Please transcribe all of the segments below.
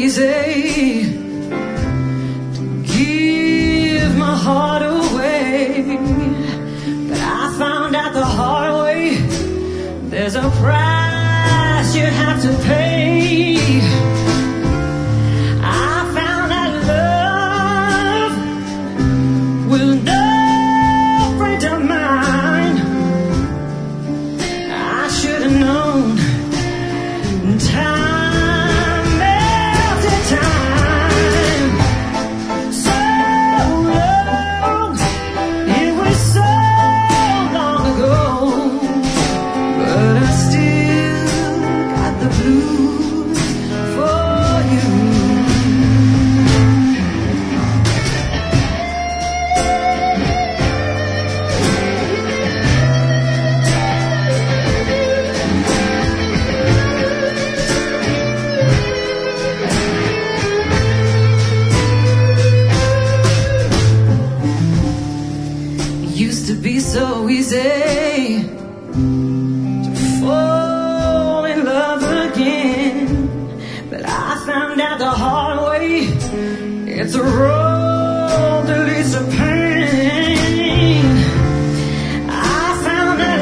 easy to give my heart away, but I found out the hard way there's a price you have to pay. I found that love was no friend of mine. I should have known time after time. So long, it was so long ago, but I still got the blues for you. Used to be so easy to fall in love again, but I found out the hard way it's a road that leads to pain. I found that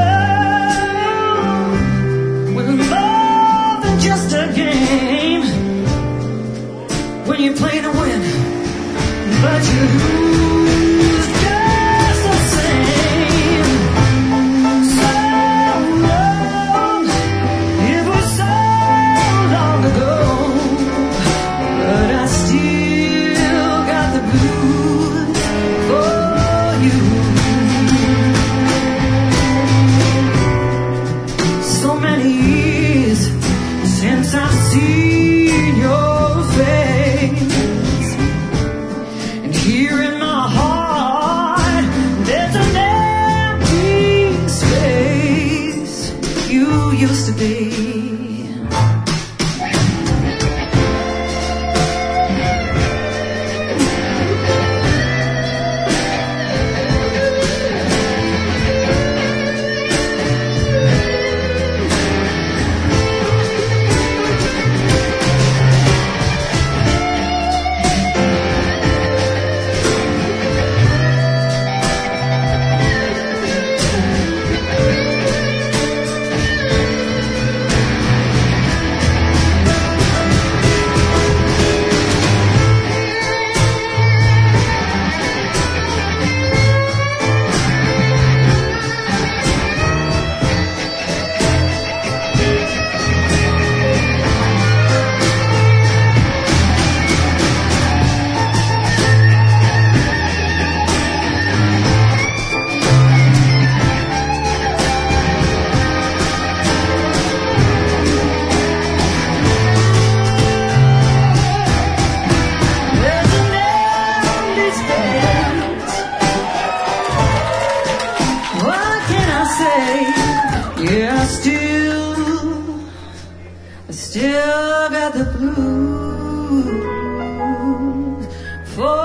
love was more than just a game, when you play to win, but you lose just the same. So long, it was so long ago, but I still got the blues for you. So many years since I've seen your face, and here in my heart there's an empty space you used to be. Yeah, I still got the blues for